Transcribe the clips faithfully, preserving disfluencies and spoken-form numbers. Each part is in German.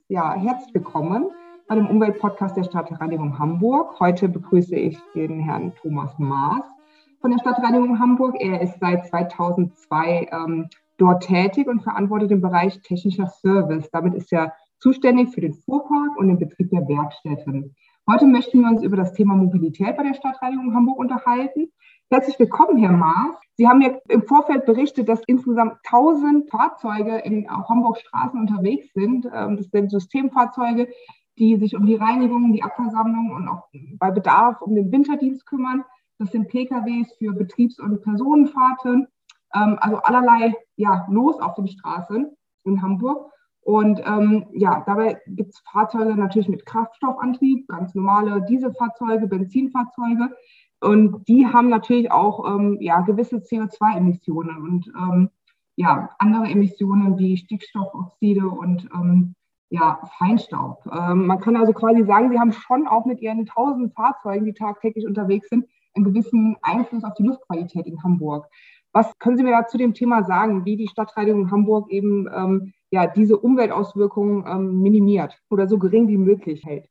Ja, herzlich willkommen bei dem Umweltpodcast der Stadtreinigung Hamburg. Heute begrüße ich den Herrn Thomas Maas von der Stadtreinigung Hamburg. Er ist seit zweitausendzwei ähm, dort tätig und verantwortet den Bereich technischer Service. Damit ist er zuständig für den Fuhrpark und den Betrieb der Werkstätten. Heute möchten wir uns über das Thema Mobilität bei der Stadtreinigung Hamburg unterhalten. Herzlich willkommen, Herr Maas. Sie haben ja im Vorfeld berichtet, dass insgesamt tausend Fahrzeuge in Hamburgs Straßen unterwegs sind. Das sind Systemfahrzeuge, die sich um die Reinigung, die Abversammlung und auch bei Bedarf um den Winterdienst kümmern. Das sind P K Ws für Betriebs- und Personenfahrten, also allerlei ja, los auf den Straßen in Hamburg. Und ähm, ja, dabei gibt es Fahrzeuge natürlich mit Kraftstoffantrieb, ganz normale Dieselfahrzeuge, Benzinfahrzeuge. Und die haben natürlich auch ähm, ja, gewisse C O zwei Emissionen und ähm, ja, andere Emissionen wie Stickstoffoxide und ähm, ja, Feinstaub. Ähm, man kann also quasi sagen, sie haben schon auch mit ihren tausend Fahrzeugen, die tagtäglich unterwegs sind, einen gewissen Einfluss auf die Luftqualität in Hamburg. Was können Sie mir da zu dem Thema sagen, wie die Stadtreinigung Hamburg eben ähm, ja, diese Umweltauswirkungen ähm, minimiert oder so gering wie möglich hält?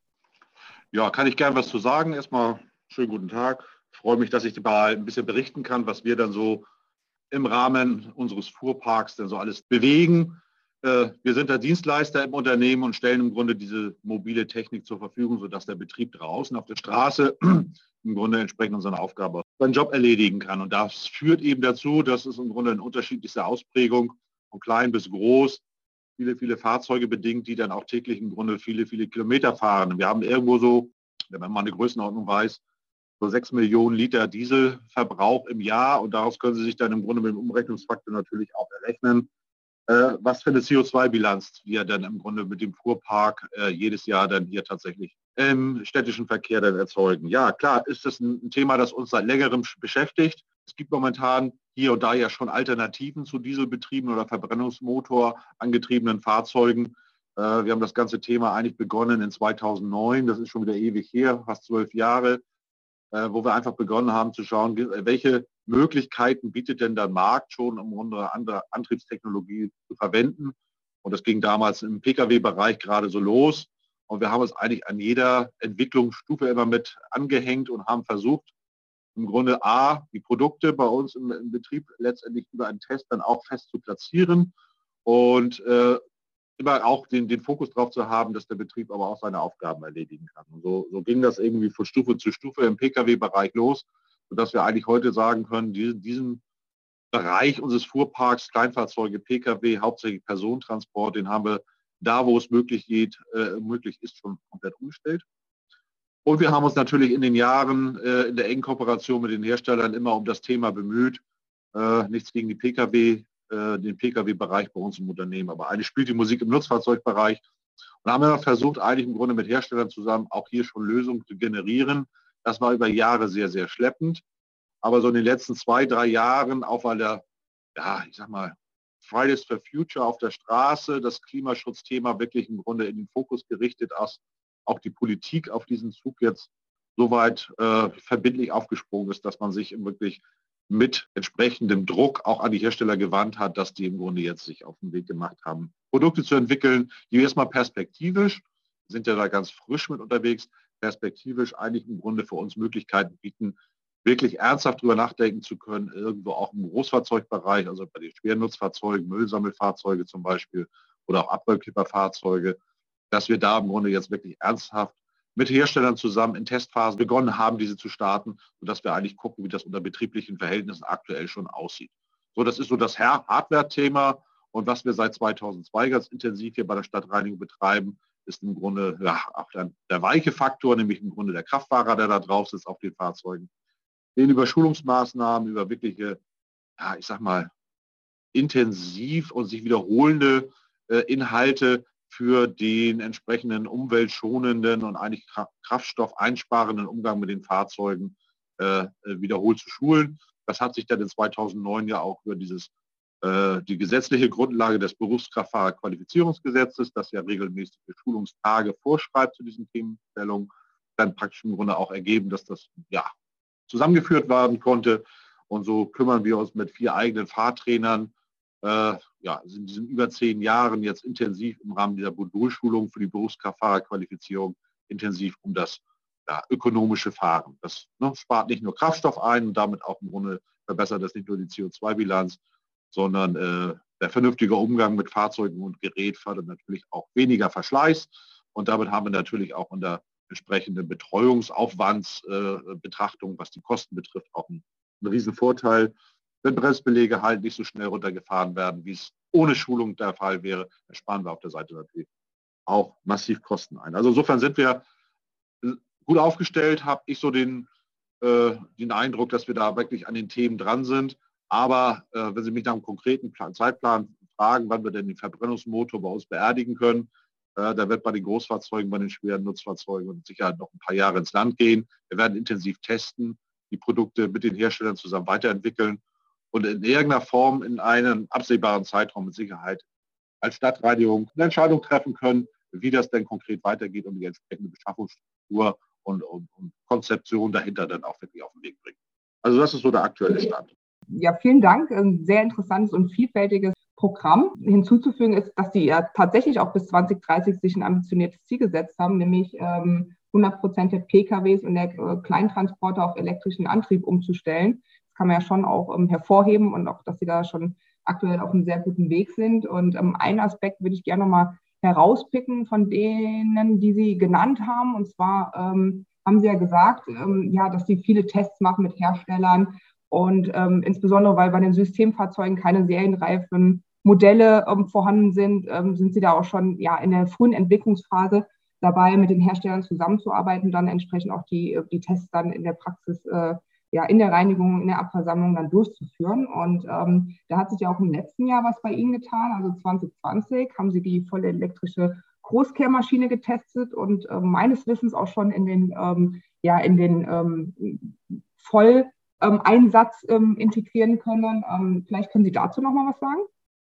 Ja, kann ich gern was zu sagen. Erstmal schönen guten Tag. Ich freue mich, dass ich mal ein bisschen berichten kann, was wir dann so im Rahmen unseres Fuhrparks denn so alles bewegen. Wir sind der Dienstleister im Unternehmen und stellen im Grunde diese mobile Technik zur Verfügung, sodass der Betrieb draußen auf der Straße im Grunde entsprechend unsere Aufgabe, seinen Job erledigen kann. Und das führt eben dazu, dass es im Grunde eine unterschiedlichste Ausprägung von klein bis groß, viele, viele Fahrzeuge bedingt, die dann auch täglich im Grunde viele, viele Kilometer fahren. Und wir haben irgendwo so, wenn man mal eine Größenordnung weiß, so sechs Millionen Liter Dieselverbrauch im Jahr. Und daraus können Sie sich dann im Grunde mit dem Umrechnungsfaktor natürlich auch errechnen, äh, was für eine C O zwei Bilanz wir dann im Grunde mit dem Fuhrpark äh, jedes Jahr dann hier tatsächlich im städtischen Verkehr dann erzeugen. Ja, klar, ist das ein Thema, das uns seit längerem beschäftigt. Es gibt momentan hier und da ja schon Alternativen zu dieselbetriebenen oder Verbrennungsmotor angetriebenen Fahrzeugen. Äh, wir haben das ganze Thema eigentlich begonnen in zweitausendneun. Das ist schon wieder ewig her, fast zwölf Jahre. Wo wir einfach begonnen haben zu schauen, welche Möglichkeiten bietet denn der Markt schon, um unsere andere Antriebstechnologie zu verwenden. Und das ging damals im P K W-Bereich gerade so los. Und wir haben uns eigentlich an jeder Entwicklungsstufe immer mit angehängt und haben versucht, im Grunde A, die Produkte bei uns im, im Betrieb letztendlich über einen Test dann auch fest zu platzieren und äh, immer auch den, den Fokus darauf zu haben, dass der Betrieb aber auch seine Aufgaben erledigen kann. Und so, so ging das irgendwie von Stufe zu Stufe im P K W-Bereich los, sodass wir eigentlich heute sagen können, diesen, diesen Bereich unseres Fuhrparks, Kleinfahrzeuge, P K W, hauptsächlich Personentransport, den haben wir da, wo es möglich geht, äh, möglich ist, schon komplett umgestellt. Und wir haben uns natürlich in den Jahren äh, in der engen Kooperation mit den Herstellern immer um das Thema bemüht. Äh, nichts gegen die P K W, den P K W-Bereich bei uns im Unternehmen. Aber eigentlich spielt die Musik im Nutzfahrzeugbereich. Und haben wir versucht, eigentlich im Grunde mit Herstellern zusammen auch hier schon Lösungen zu generieren. Das war über Jahre sehr, sehr schleppend. Aber so in den letzten zwei, drei Jahren, auch weil der, ja, ich sag mal, Fridays for Future auf der Straße, das Klimaschutzthema wirklich im Grunde in den Fokus gerichtet ist, auch die Politik auf diesen Zug jetzt soweit äh, verbindlich aufgesprungen ist, dass man sich wirklich mit entsprechendem Druck auch an die Hersteller gewandt hat, dass die im Grunde jetzt sich auf den Weg gemacht haben, Produkte zu entwickeln, die erstmal perspektivisch, sind ja da ganz frisch mit unterwegs, perspektivisch eigentlich im Grunde für uns Möglichkeiten bieten, wirklich ernsthaft drüber nachdenken zu können, irgendwo auch im Großfahrzeugbereich, also bei den schweren Nutzfahrzeugen, Müllsammelfahrzeuge zum Beispiel oder auch Abrollkipperfahrzeuge, dass wir da im Grunde jetzt wirklich ernsthaft mit Herstellern zusammen in Testphasen begonnen haben, diese zu starten, sodass wir eigentlich gucken, wie das unter betrieblichen Verhältnissen aktuell schon aussieht. So, das ist so das Hardware-Thema. Und was wir seit zweitausendzwei ganz intensiv hier bei der Stadtreinigung betreiben, ist im Grunde ja, auch der, der weiche Faktor, nämlich im Grunde der Kraftfahrer, der da drauf sitzt auf den Fahrzeugen. Den über Schulungsmaßnahmen, über wirkliche, ja, ich sag mal, intensiv und sich wiederholende äh, Inhalte für den entsprechenden umweltschonenden und eigentlich kraftstoffeinsparenden Umgang mit den Fahrzeugen äh, wiederholt zu schulen. Das hat sich dann in zweitausendneun ja auch über dieses, äh, die gesetzliche Grundlage des Berufskraftfahrerqualifizierungsgesetzes, das ja regelmäßige Schulungstage vorschreibt zu diesen Themenstellungen, dann praktisch im Grunde auch ergeben, dass das ja zusammengeführt werden konnte. Und so kümmern wir uns mit vier eigenen Fahrtrainern äh, ja, in diesen über zehn Jahren jetzt intensiv im Rahmen dieser Modulschulung für die Berufskraftfahrerqualifizierung intensiv um das ja, ökonomische Fahren. Das ne, spart nicht nur Kraftstoff ein und damit auch im Grunde verbessert das nicht nur die C O zwei Bilanz, sondern äh, der vernünftige Umgang mit Fahrzeugen und Gerät fördert natürlich auch weniger Verschleiß. Und damit haben wir natürlich auch in der entsprechenden Betreuungsaufwandsbetrachtung, äh, was die Kosten betrifft, auch einen, einen riesen Vorteil. Wenn Bremsbeläge halt nicht so schnell runtergefahren werden, wie es ohne Schulung der Fall wäre, dann sparen wir auf der Seite natürlich auch massiv Kosten ein. Also insofern sind wir gut aufgestellt, habe ich so den, äh, den Eindruck, dass wir da wirklich an den Themen dran sind. Aber äh, wenn Sie mich nach einem konkreten Plan, Zeitplan fragen, wann wir denn den Verbrennungsmotor bei uns beerdigen können, äh, da wird bei den Großfahrzeugen, bei den schweren Nutzfahrzeugen mit Sicherheit noch ein paar Jahre ins Land gehen. Wir werden intensiv testen, die Produkte mit den Herstellern zusammen weiterentwickeln und in irgendeiner Form in einem absehbaren Zeitraum mit Sicherheit als Stadtreinigung eine Entscheidung treffen können, wie das denn konkret weitergeht und die entsprechende Beschaffungsstruktur und, und, und Konzeption dahinter dann auch wirklich auf den Weg bringen. Also das ist so der aktuelle Stand. Ja, vielen Dank. Ein sehr interessantes und vielfältiges Programm. Hinzuzufügen ist, dass Sie ja tatsächlich auch bis zwanzig dreißig sich ein ambitioniertes Ziel gesetzt haben, nämlich ähm, hundert Prozent der P K Ws und der äh, Kleintransporter auf elektrischen Antrieb umzustellen. Das kann man ja schon auch ähm, hervorheben und auch, dass Sie da schon aktuell auf einem sehr guten Weg sind. Und ähm, einen Aspekt würde ich gerne nochmal herauspicken von denen, die Sie genannt haben. Und zwar ähm, haben Sie ja gesagt, ähm, ja, dass Sie viele Tests machen mit Herstellern und ähm, insbesondere, weil bei den Systemfahrzeugen keine serienreifen Modelle ähm, vorhanden sind, ähm, sind Sie da auch schon ja in der frühen Entwicklungsphase dabei, mit den Herstellern zusammenzuarbeiten, dann entsprechend auch die, die Tests dann in der Praxis äh, ja, in der Reinigung, in der Abversammlung dann durchzuführen. Und ähm, da hat sich ja auch im letzten Jahr was bei Ihnen getan. Also zwanzig zwanzig haben Sie die volle elektrische Großkehrmaschine getestet und äh, meines Wissens auch schon in den, ähm, ja, in den ähm, Volleinsatz ähm, integrieren können. Ähm, vielleicht können Sie dazu noch mal was sagen?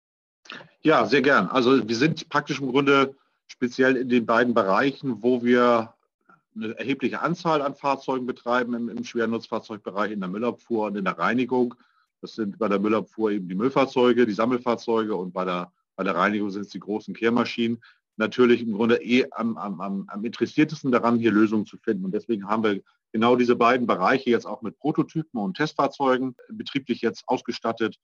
Ja, sehr gern. Also wir sind praktisch im Grunde speziell in den beiden Bereichen, wo wir eine erhebliche Anzahl an Fahrzeugen betreiben im, im schweren Nutzfahrzeugbereich, in der Müllabfuhr und in der Reinigung. Das sind bei der Müllabfuhr eben die Müllfahrzeuge, die Sammelfahrzeuge und bei der, bei der Reinigung sind es die großen Kehrmaschinen. Natürlich im Grunde eh am, am, am interessiertesten daran, hier Lösungen zu finden. Und deswegen haben wir genau diese beiden Bereiche jetzt auch mit Prototypen und Testfahrzeugen betrieblich jetzt ausgestattet.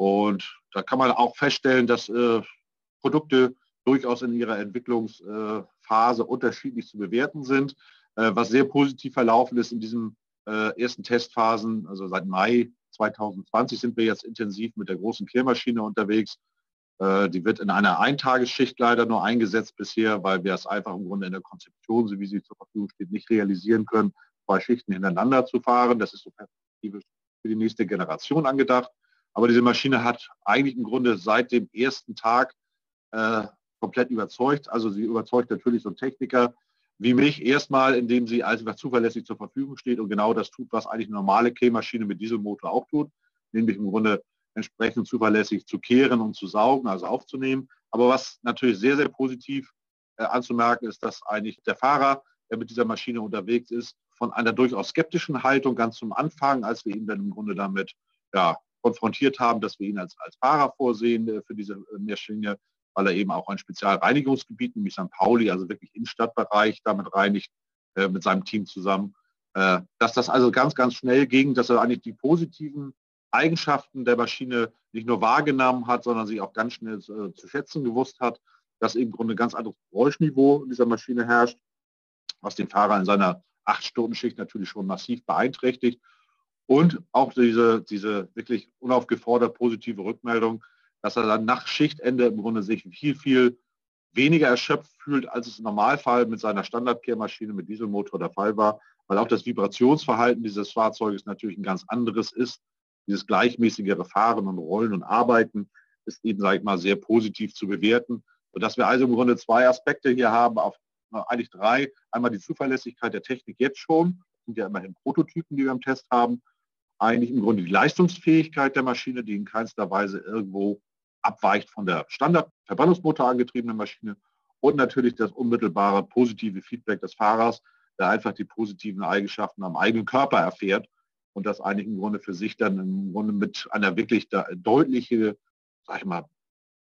Und da kann man auch feststellen, dass äh, Produkte durchaus in ihrer Entwicklungsphase unterschiedlich zu bewerten sind. Äh, was sehr positiv verlaufen ist in diesen äh, ersten Testphasen, also seit Mai zwanzig zwanzig sind wir jetzt intensiv mit der großen Kehrmaschine unterwegs. Äh, die wird in einer Eintagesschicht leider nur eingesetzt bisher, weil wir es einfach im Grunde in der Konzeption, so wie sie zur Verfügung steht, nicht realisieren können, zwei Schichten hintereinander zu fahren. Das ist so perspektivisch für die nächste Generation angedacht. Aber diese Maschine hat eigentlich im Grunde seit dem ersten Tag äh, komplett überzeugt. Also sie überzeugt natürlich so einen Techniker wie mich erstmal, indem sie einfach zuverlässig zur Verfügung steht und genau das tut, was eigentlich eine normale Kehrmaschine mit Dieselmotor auch tut, nämlich im Grunde entsprechend zuverlässig zu kehren und zu saugen, also aufzunehmen. Aber was natürlich sehr, sehr positiv äh, anzumerken ist, dass eigentlich der Fahrer, der mit dieser Maschine unterwegs ist, von einer durchaus skeptischen Haltung ganz zum Anfang, als wir ihn dann im Grunde damit ja, konfrontiert haben, dass wir ihn als, als Fahrer vorsehen äh, für diese äh, Maschine, weil er eben auch ein Spezialreinigungsgebiet, nämlich Sankt Pauli, also wirklich Innenstadtbereich, damit reinigt, äh, mit seinem Team zusammen. Äh, dass das also ganz, ganz schnell ging, dass er eigentlich die positiven Eigenschaften der Maschine nicht nur wahrgenommen hat, sondern sie auch ganz schnell äh, zu schätzen gewusst hat, dass eben im Grunde ein ganz anderes Geräuschniveau in dieser Maschine herrscht, was den Fahrer in seiner Acht-Stunden-Schicht natürlich schon massiv beeinträchtigt. Und auch diese, diese wirklich unaufgefordert positive Rückmeldung, dass er dann nach Schichtende im Grunde sich viel, viel weniger erschöpft fühlt, als es im Normalfall mit seiner Standardkehrmaschine mit Dieselmotor der Fall war, weil auch das Vibrationsverhalten dieses Fahrzeuges natürlich ein ganz anderes ist. Dieses gleichmäßigere Fahren und Rollen und Arbeiten ist eben, sage ich mal, sehr positiv zu bewerten, sodass wir also im Grunde zwei Aspekte hier haben, auf eigentlich drei. Einmal die Zuverlässigkeit der Technik jetzt schon, das sind ja immerhin Prototypen, die wir im Test haben. Eigentlich im Grunde die Leistungsfähigkeit der Maschine, die in keinster Weise irgendwo abweicht von der Standard-Verbrennungsmotor angetriebenen Maschine und natürlich das unmittelbare positive Feedback des Fahrers, der einfach die positiven Eigenschaften am eigenen Körper erfährt und das eigentlich im Grunde für sich dann im Grunde mit einer wirklich deutlichen, sag ich mal,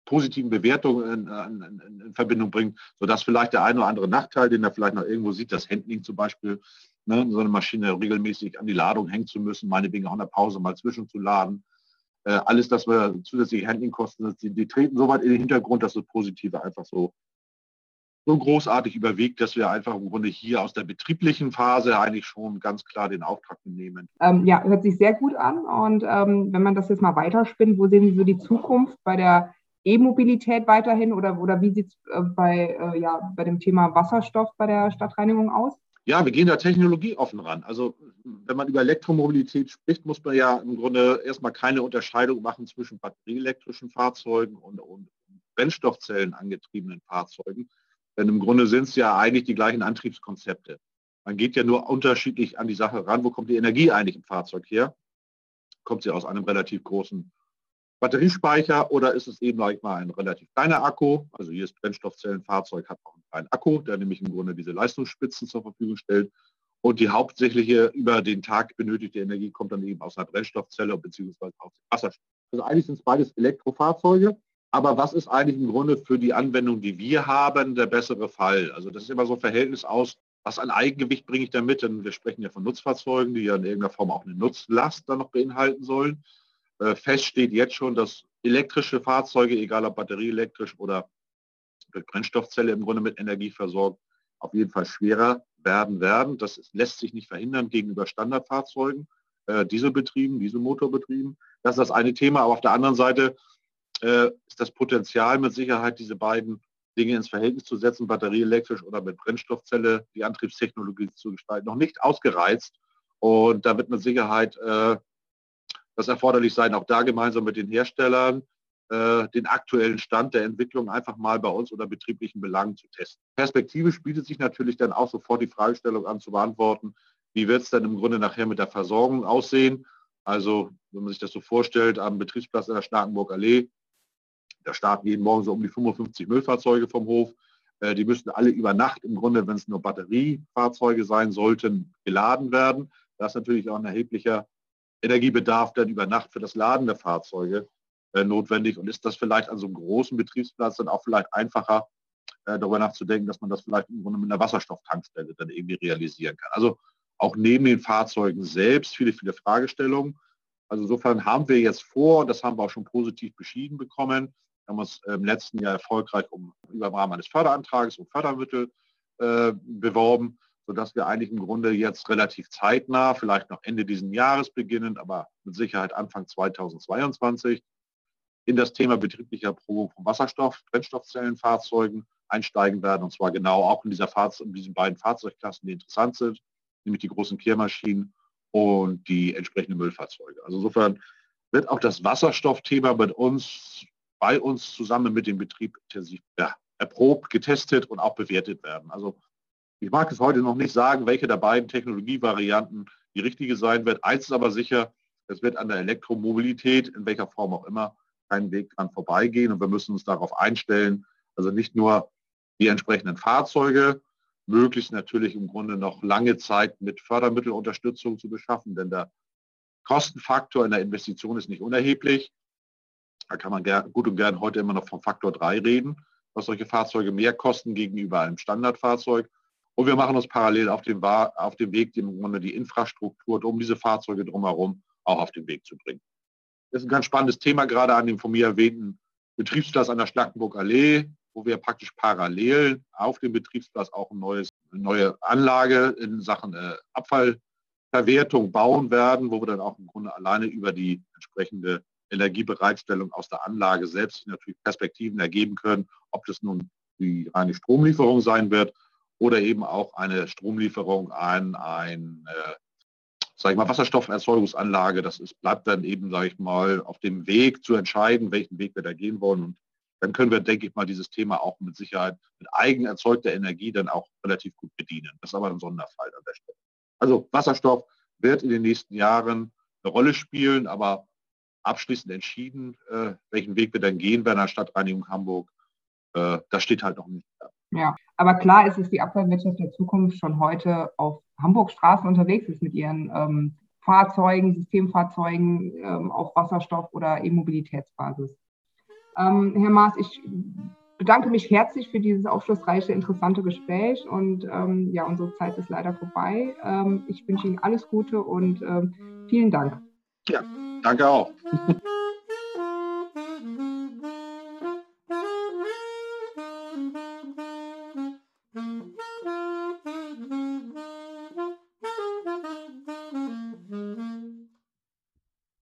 positiven Bewertungen in, in, in Verbindung bringt, sodass vielleicht der eine oder andere Nachteil, den er vielleicht noch irgendwo sieht, das Handling zum Beispiel, ne, so eine Maschine regelmäßig an die Ladung hängen zu müssen, meinetwegen auch in der Pause mal zwischenzuladen. Äh, alles, das wir zusätzliche Handlingkosten, die, die treten so weit in den Hintergrund, dass das Positive einfach so, so großartig überwiegt, dass wir einfach im Grunde hier aus der betrieblichen Phase eigentlich schon ganz klar den Auftrag nehmen. Ähm, ja, hört sich sehr gut an. Und ähm, wenn man das jetzt mal weiterspinnt, wo sehen Sie so die Zukunft bei der E-Mobilität weiterhin oder, oder wie sieht es äh, bei, äh, ja, bei dem Thema Wasserstoff bei der Stadtreinigung aus? Ja, wir gehen da technologieoffen ran. Also wenn man über Elektromobilität spricht, muss man ja im Grunde erstmal keine Unterscheidung machen zwischen batterieelektrischen Fahrzeugen und, und Brennstoffzellen angetriebenen Fahrzeugen. Denn im Grunde sind es ja eigentlich die gleichen Antriebskonzepte. Man geht ja nur unterschiedlich an die Sache ran. Wo kommt die Energie eigentlich im Fahrzeug her? Kommt sie aus einem relativ großen Batteriespeicher oder ist es eben, sag ich mal, ein relativ kleiner Akku? Also jedes Brennstoffzellenfahrzeug hat auch einen kleinen Akku, der nämlich im Grunde diese Leistungsspitzen zur Verfügung stellt. Und die hauptsächliche über den Tag benötigte Energie kommt dann eben aus einer Brennstoffzelle bzw. aus dem Wasserstoff. Also eigentlich sind es beides Elektrofahrzeuge. Aber was ist eigentlich im Grunde für die Anwendung, die wir haben, der bessere Fall? Also das ist immer so ein Verhältnis aus, was an Eigengewicht bringe ich da mit? Denn wir sprechen ja von Nutzfahrzeugen, die ja in irgendeiner Form auch eine Nutzlast dann noch beinhalten sollen. Fest steht jetzt schon, dass elektrische Fahrzeuge, egal ob batterieelektrisch oder durch Brennstoffzelle im Grunde mit Energie versorgt, auf jeden Fall schwerer werden werden. Das lässt sich nicht verhindern gegenüber Standardfahrzeugen, äh, Dieselbetrieben, Dieselmotorbetrieben. Das ist das eine Thema. Aber auf der anderen Seite äh, ist das Potenzial mit Sicherheit, diese beiden Dinge ins Verhältnis zu setzen, batterieelektrisch oder mit Brennstoffzelle, die Antriebstechnologie zu gestalten, noch nicht ausgereizt. Und da wird mit Sicherheit äh, das erforderlich sein, auch da gemeinsam mit den Herstellern äh, den aktuellen Stand der Entwicklung einfach mal bei uns unter betrieblichen Belangen zu testen. Perspektivisch bietet sich natürlich dann auch sofort die Fragestellung an zu beantworten, wie wird es dann im Grunde nachher mit der Versorgung aussehen? Also wenn man sich das so vorstellt, am Betriebsplatz in der Starkenburger Allee, da starten jeden Morgen so um die fünfundfünfzig Müllfahrzeuge vom Hof. Äh, die müssten alle über Nacht im Grunde, wenn es nur Batteriefahrzeuge sein sollten, geladen werden. Da ist natürlich auch ein erheblicher Energiebedarf dann über Nacht für das Laden der Fahrzeuge äh, notwendig. Und ist das vielleicht an so einem großen Betriebsplatz dann auch vielleicht einfacher, äh, darüber nachzudenken, dass man das vielleicht im Grunde mit einer Wasserstofftankstelle dann irgendwie realisieren kann. Also auch neben den Fahrzeugen selbst viele, viele Fragestellungen. Also insofern haben wir jetzt vor, das haben wir auch schon positiv beschieden bekommen, wir haben uns im letzten Jahr erfolgreich um, über den Rahmen eines Förderantrags um Fördermittel äh, beworben, sodass wir eigentlich im Grunde jetzt relativ zeitnah, vielleicht noch Ende dieses Jahres beginnend, aber mit Sicherheit Anfang zweitausendzweiundzwanzig, in das Thema betriebliche Erprobung von Wasserstoff, Brennstoffzellenfahrzeugen einsteigen werden. Und zwar genau auch in, dieser Fahrzeug, in diesen beiden Fahrzeugklassen, die interessant sind, nämlich die großen Kehrmaschinen und die entsprechenden Müllfahrzeuge. Also insofern wird auch das Wasserstoffthema mit uns, bei uns zusammen mit dem Betrieb intensiv ja, erprobt, getestet und auch bewertet werden. Also ich mag es heute noch nicht sagen, welche der beiden Technologievarianten die richtige sein wird. Eins ist aber sicher, es wird an der Elektromobilität, in welcher Form auch immer, keinen Weg dran vorbeigehen. Und wir müssen uns darauf einstellen, also nicht nur die entsprechenden Fahrzeuge, möglichst natürlich im Grunde noch lange Zeit mit Fördermittelunterstützung zu beschaffen, denn der Kostenfaktor in der Investition ist nicht unerheblich. Da kann man gern, gut und gern heute immer noch vom Faktor drei reden, was solche Fahrzeuge mehr kosten gegenüber einem Standardfahrzeug. Und wir machen uns parallel auf dem, auf dem Weg, im Grunde die Infrastruktur um diese Fahrzeuge drumherum auch auf den Weg zu bringen. Das ist ein ganz spannendes Thema, gerade an dem von mir erwähnten Betriebsplatz an der Starkenburger Allee, wo wir praktisch parallel auf dem Betriebsplatz auch ein neues, eine neue Anlage in Sachen äh, Abfallverwertung bauen werden, wo wir dann auch im Grunde alleine über die entsprechende Energiebereitstellung aus der Anlage selbst natürlich Perspektiven ergeben können, ob das nun die reine Stromlieferung sein wird oder eben auch eine Stromlieferung an ein, äh, sag ich mal, Wasserstofferzeugungsanlage. Das ist, bleibt dann eben, sage ich mal, auf dem Weg zu entscheiden, welchen Weg wir da gehen wollen. Und dann können wir, denke ich mal, dieses Thema auch mit Sicherheit mit eigen erzeugter Energie dann auch relativ gut bedienen. Das ist aber ein Sonderfall an der Stelle. Also Wasserstoff wird in den nächsten Jahren eine Rolle spielen, aber abschließend entschieden, äh, welchen Weg wir dann gehen werden an der Stadtreinigung Hamburg, äh, das steht halt noch nicht da. Ja, aber klar ist es, die Abfallwirtschaft der Zukunft schon heute auf Hamburgs Straßen unterwegs ist mit ihren ähm, Fahrzeugen, Systemfahrzeugen ähm, auf Wasserstoff- oder E-Mobilitätsbasis. Ähm, Herr Maas, ich bedanke mich herzlich für dieses aufschlussreiche, interessante Gespräch und ähm, ja, unsere Zeit ist leider vorbei. Ähm, ich wünsche Ihnen alles Gute und ähm, vielen Dank. Ja, danke auch.